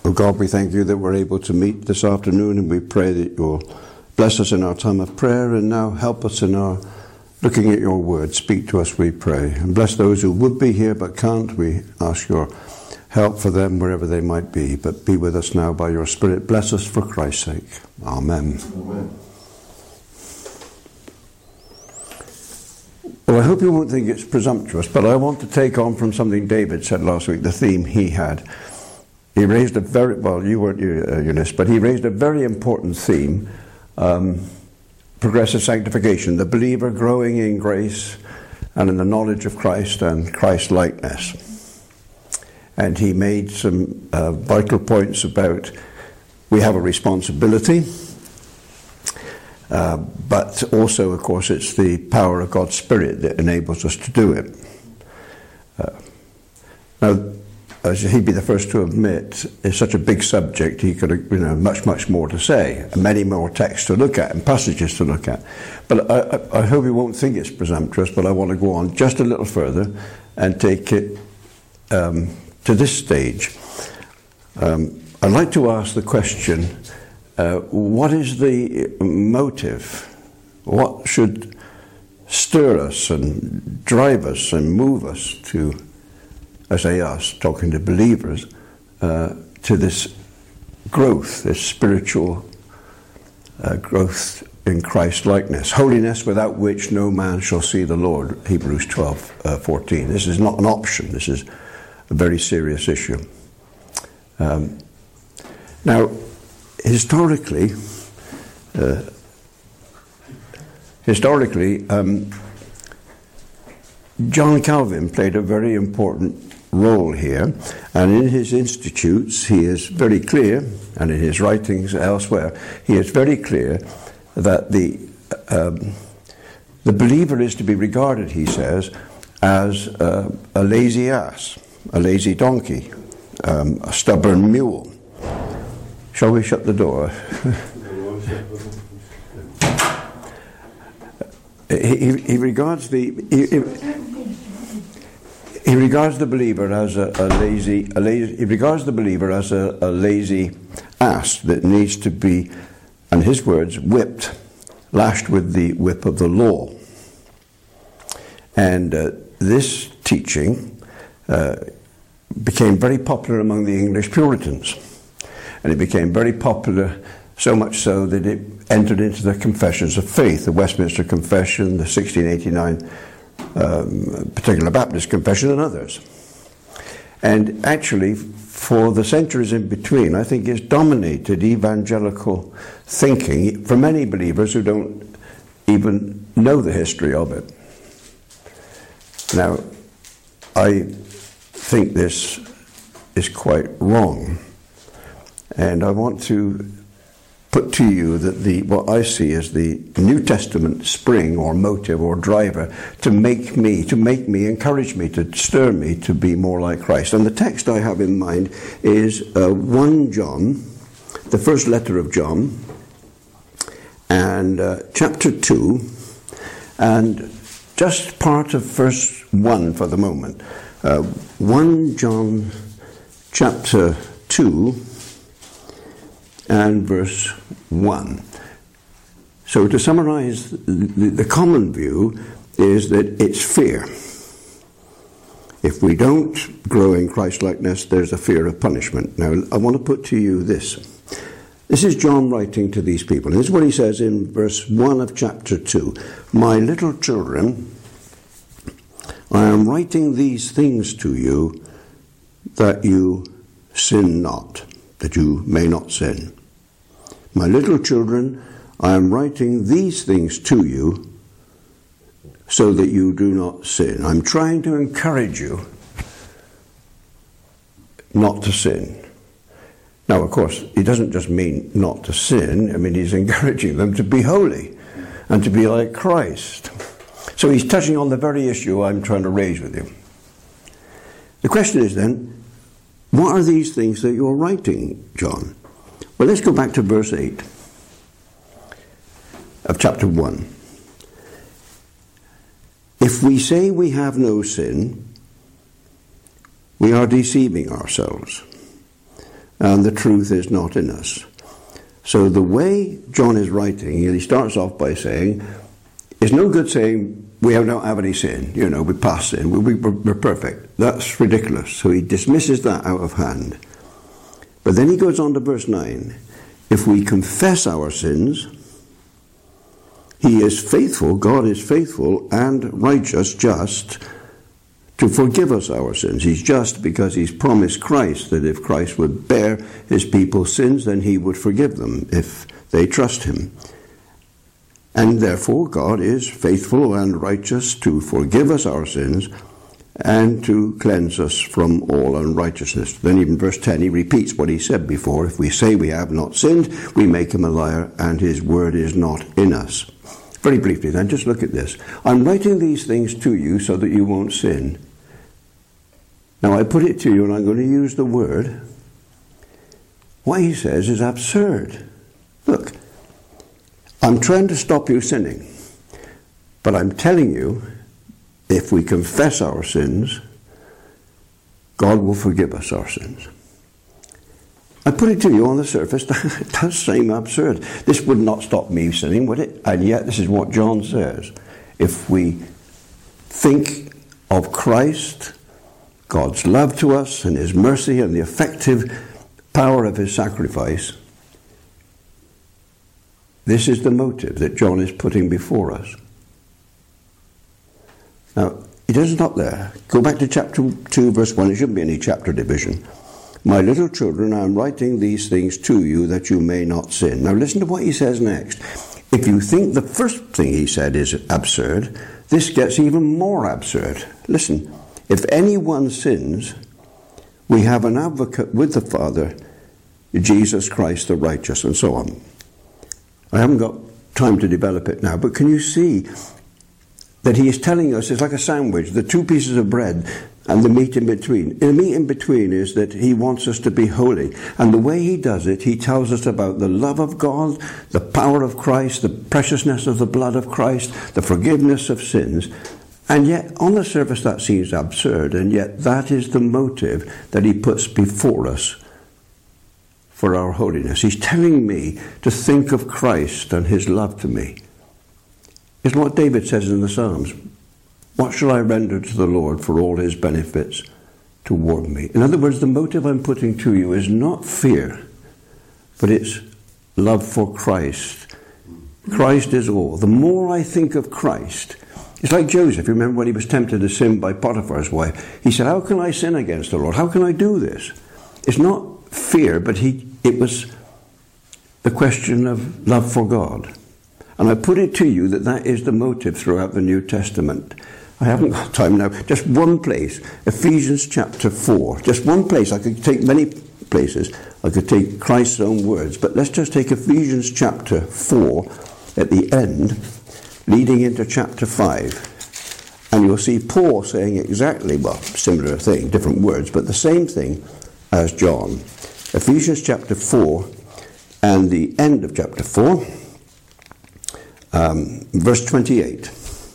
Oh God, we thank you that we're able to meet this afternoon, and we pray that you'll bless us in our time of prayer, and now help us in our looking at your word. Speak to us, we pray. And bless those who would be here but can't. We ask your help for them wherever they might be. But be with us now by your Spirit. Bless us for Christ's sake. Amen. Amen. Well, I hope you won't think it's presumptuous, but I want to take on from something David said last week, the theme he had. He raised a very, well, you weren't, Eunice, but he raised a very important theme, progressive sanctification, the believer growing in grace and in the knowledge of Christ and Christ-likeness. And he made some vital points about we have a responsibility, but also, of course, it's the power of God's Spirit that enables us to do it. Now, as he'd be the first to admit, it's such a big subject, he could have, much more to say, and many more texts to look at and passages to look at. But I hope you won't think it's presumptuous, but I want to go on just a little further and take it to this stage. I'd like to ask the question, what is the motive? What should stir us and drive us and move us to, I say us, talking to believers, to this growth, this spiritual growth in Christ-likeness. Holiness without which no man shall see the Lord, Hebrews 12:14. This is not an option. This is a very serious issue. Now, historically, John Calvin played a very important role here, and in his institutes he is very clear, and in his writings elsewhere, he is very clear that the believer is to be regarded, he says, as a lazy ass, a lazy donkey, a stubborn mule. Shall we shut the door? He regards the believer as a lazy ass that needs to be, in his words, whipped, lashed with the whip of the law. And this teaching became very popular among the English Puritans, and it became very popular, so much so that it entered into the Confessions of Faith, the Westminster Confession, the 1689 Particular Baptist Confession, and others. And actually, for the centuries in between, I think it's dominated evangelical thinking for many believers who don't even know the history of it. Now, I think this is quite wrong, and I want to put to you that what I see as the New Testament spring or motive or driver to make me, encourage me, to stir me to be more like Christ. And the text I have in mind is 1 John, the first letter of John, and chapter 2, and just part of verse 1 for the moment. 1 John chapter 2 and verse 1. So to summarize, the common view is that it's fear. If we don't grow in Christ-likeness, there's a fear of punishment. Now, I want to put to you this. This is John writing to these people. This is what he says in verse 1 of chapter 2. My little children, I am writing these things to you that you sin not, that you may not sin. My little children, I am writing these things to you so that you do not sin. I'm trying to encourage you not to sin. Now, of course, he doesn't just mean not to sin. I mean, he's encouraging them to be holy and to be like Christ. So he's touching on the very issue I'm trying to raise with you. The question is then, what are these things that you're writing, John? Well, let's go back to verse 8 of chapter 1. If we say we have no sin, we are deceiving ourselves, and the truth is not in us. So the way John is writing, he starts off by saying, it's no good saying, we don't have any sin, we're past sin, we're perfect. That's ridiculous. So he dismisses that out of hand. But then he goes on to verse 9. If we confess our sins, he is faithful, God is faithful and righteous, just, to forgive us our sins. He's just because he's promised Christ that if Christ would bear his people's sins, then he would forgive them if they trust him. And therefore God is faithful and righteous to forgive us our sins and to cleanse us from all unrighteousness. Then even verse 10, he repeats what he said before. If we say we have not sinned, we make him a liar, and his word is not in us. Very briefly then, just look at this. I'm writing these things to you so that you won't sin. Now I put it to you, and I'm going to use the word. What he says is absurd. Look, I'm trying to stop you sinning, but I'm telling you, if we confess our sins, God will forgive us our sins. I put it to you on the surface, it does seem absurd. This would not stop me sinning, would it? And yet this is what John says. If we think of Christ, God's love to us and his mercy and the effective power of his sacrifice, this is the motive that John is putting before us. Now, he doesn't stop there. Go back to chapter 2, verse 1. There shouldn't be any chapter division. My little children, I am writing these things to you that you may not sin. Now listen to what he says next. If you think the first thing he said is absurd, this gets even more absurd. Listen, if anyone sins, we have an advocate with the Father, Jesus Christ the righteous, and so on. I haven't got time to develop it now, but can you see that he is telling us it's like a sandwich, the two pieces of bread and the meat in between. The meat in between is that he wants us to be holy. And the way he does it, he tells us about the love of God, the power of Christ, the preciousness of the blood of Christ, the forgiveness of sins. And yet, on the surface, that seems absurd, and yet that is the motive that he puts before us for our holiness. He's telling me to think of Christ and his love to me. It's what David says in the Psalms. What shall I render to the Lord for all his benefits toward me? In other words, the motive I'm putting to you is not fear, but it's love for Christ. Christ is all. The more I think of Christ, it's like Joseph. You remember when he was tempted to sin by Potiphar's wife? He said, how can I sin against the Lord? How can I do this? It's not fear, but it was the question of love for God. And I put it to you that that is the motive throughout the New Testament. I haven't got time now. Just one place, Ephesians chapter 4. Just one place. I could take many places. I could take Christ's own words. But let's just take Ephesians chapter 4 at the end, leading into chapter 5. And you'll see Paul saying exactly, well, similar thing, different words, but the same thing as John. Ephesians chapter 4 and the end of chapter 4, verse 28.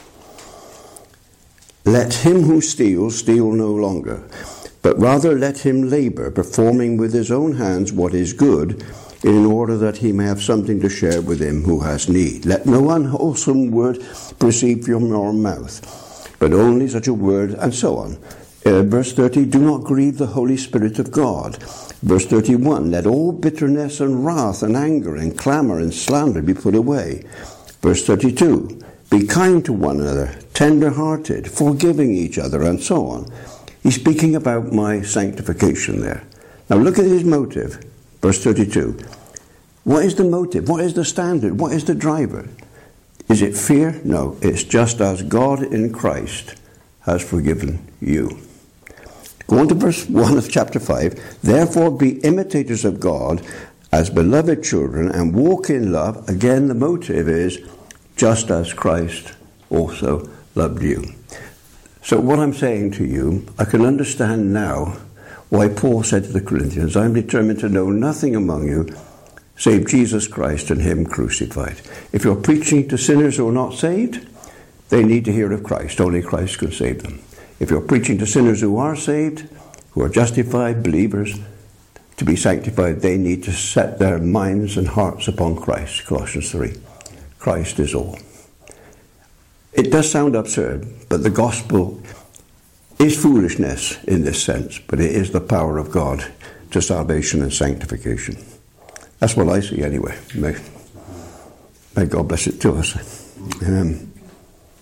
Let him who steals steal no longer, but rather let him labor, performing with his own hands what is good, in order that he may have something to share with him who has need. Let no unwholesome word proceed from your mouth, but only such a word, and so on. Verse 30, do not grieve the Holy Spirit of God. Verse 31, let all bitterness and wrath and anger and clamour and slander be put away. Verse 32, be kind to one another, tender-hearted, forgiving each other, and so on. He's speaking about my sanctification there. Now look at his motive. Verse 32. What is the motive? What is the standard? What is the driver? Is it fear? No, it's just as God in Christ has forgiven you. Go on to verse 1 of chapter 5. Therefore be imitators of God as beloved children and walk in love. Again, the motive is just as Christ also loved you. So what I'm saying to you, I can understand now why Paul said to the Corinthians, I am determined to know nothing among you save Jesus Christ and him crucified. If you're preaching to sinners who are not saved, they need to hear of Christ. Only Christ can save them. If you're preaching to sinners who are saved, who are justified, believers, to be sanctified, they need to set their minds and hearts upon Christ. Colossians 3. Christ is all. It does sound absurd, but the gospel is foolishness in this sense, but it is the power of God to salvation and sanctification. That's what I see anyway. May God bless it to us.